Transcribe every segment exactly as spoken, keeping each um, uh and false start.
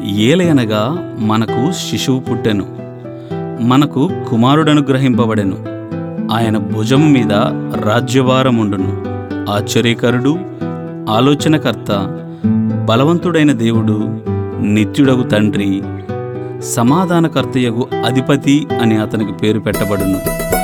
ఏలయనగా మనకు శిశువు పుట్టెను, మనకు కుమారుడనుగ్రహింపబడెను. ఆయన భుజము మీద రాజ్యభారముండును. ఆశ్చర్యకరుడు, ఆలోచనకర్త, బలవంతుడైన దేవుడు, నిత్యుడగు తండ్రి, సమాధానకర్తయగు అధిపతి అని అతనికి పేరు పెట్టబడును.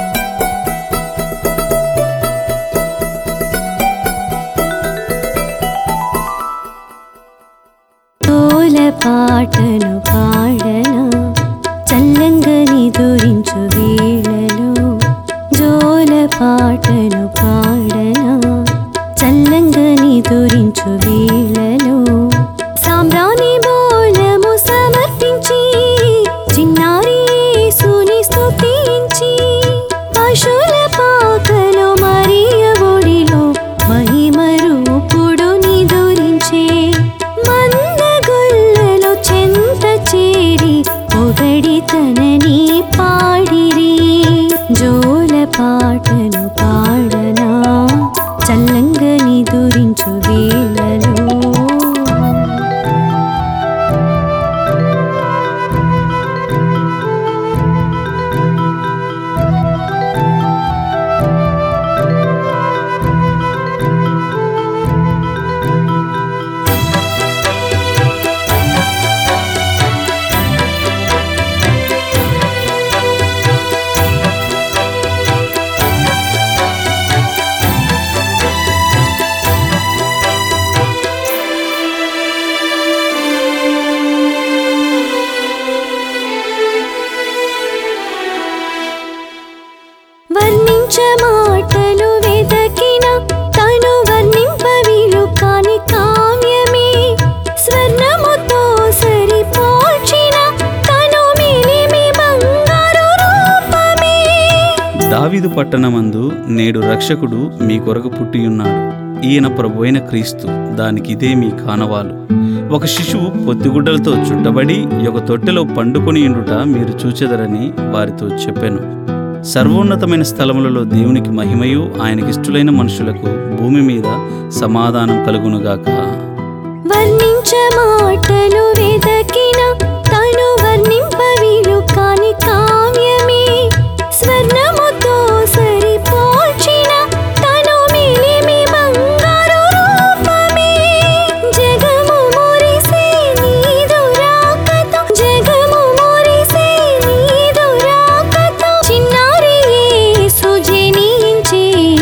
పాటను పాడనా చల్లంగని దురించు వేళలో, జోల పాటను పాడనా చల్లంగని దురించు వేళలో, సాంబ్రాణి బోలము సమర్పించి చిన్నారి యేసుని స్తుతించి, పశుల పాకలో మరియ ఒడిలో మహిమ రూపుడు నిదురించే, మందగొల్లలో చెంత చేరి పొగడి తనని పాడిరి. జోల పాటను పాడనా చల్లంగని దురించు వేళలో. వర్ణించ మాటలు వెదకిన తను వర్ణింపవీలు కాని కావ్యమే, స్వర్ణముతో సరిపోల్చిన తను మేలిమి బంగారు రూపమే. దావీదు పట్టణమందు నేడు రక్షకుడు మీ కొరకు పుట్టియున్నాడు. ఈయన ప్రభువైన క్రీస్తు. దానికిదే మీ కానవాలు. ఒక శిశువు పొత్తిగుడ్డలతో చుట్టబడి ఒక తొట్టెలో పండుకొని ఉండుట మీరు చూచెదరని వారితో చెప్పెను. సర్వోన్నతమైన స్థలములలో దేవునికి మహిమయు, ఆయనకిష్టులైన మనుషులకు భూమి మీద సమాధానం కలుగునుగాక. వర్ణించ మాటలు వెదకిన తను వర్ణింపవీలు కాని కావ్యమే, స్వర్ణముతో సరిపోల్చిన తను మేలిమి బంగారు రూపమే. జగము మురిసే నీదు రాకతో, జగము మురిసే నీదు రాకతో, చిన్నారి యేసు జనించి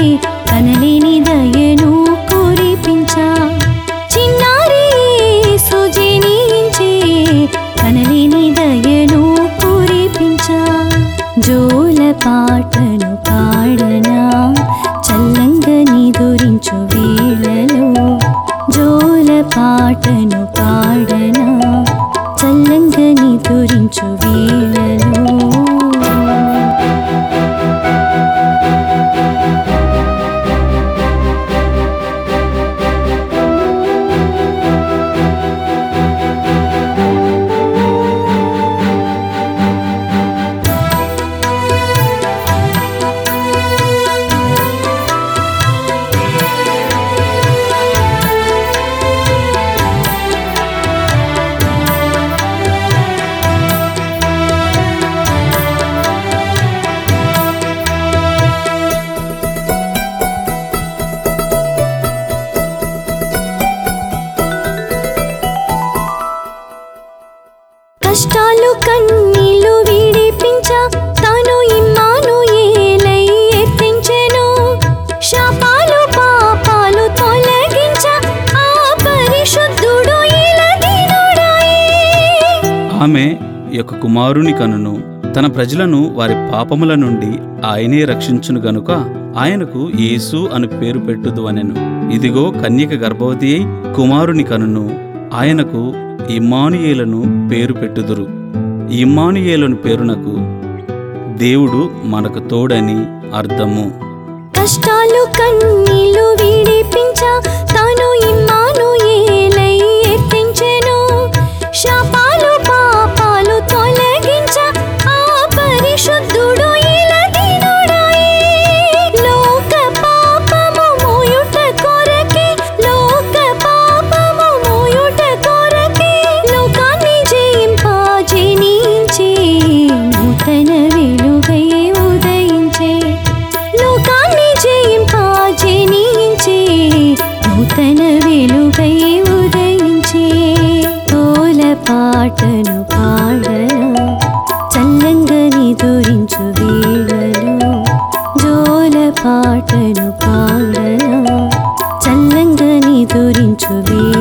కనలేని దయను కురిపించా, చిన్నారి యేసు జనించి కనలేని దయను కురిపించా. జోల పాటను పాడనా చల్లంగని దురించు వేళలో, జోల పాటను పాడనా చల్లంగని దురించు వేళలో. కష్టాలు కన్నీళ్లు విడిపించ తాను ఇమ్మానుయేలై ఎత్తించెను, శాపాలు పాపాలు తొలగించ ఆ పరిశుద్ధుడు ఇలదీనుడాయే. ఆమె యొక్క కుమారుని కనును, తన ప్రజలను వారి పాపముల నుండి ఆయనే రక్షించును గనుక ఆయనకు యేసు అని పేరు పెట్టుదు అనెను. ఇదిగో కన్యక గర్భవతి అయి కుమారుని కనును, ఆయనకు ఇమ్మానుయేలును పేరు పెట్టుదురు. ఇమ్మానుయేలును పేరునకు దేవుడు మనకు తోడని అర్థము. కష్టాలు కన్నీళ్లు విడిపించ తాను ఇమ్మానుయేలై ఎత్తించెను, శాపాలు పాపాలు తొలగించ ఆ పరిశుద్ధుడు ఇలదీనుడాయే. లోక పాపము మోయుట కొరకే, లోక పాపము మోయుట కొరకే, లోకాన్ని నిదురించు వేళ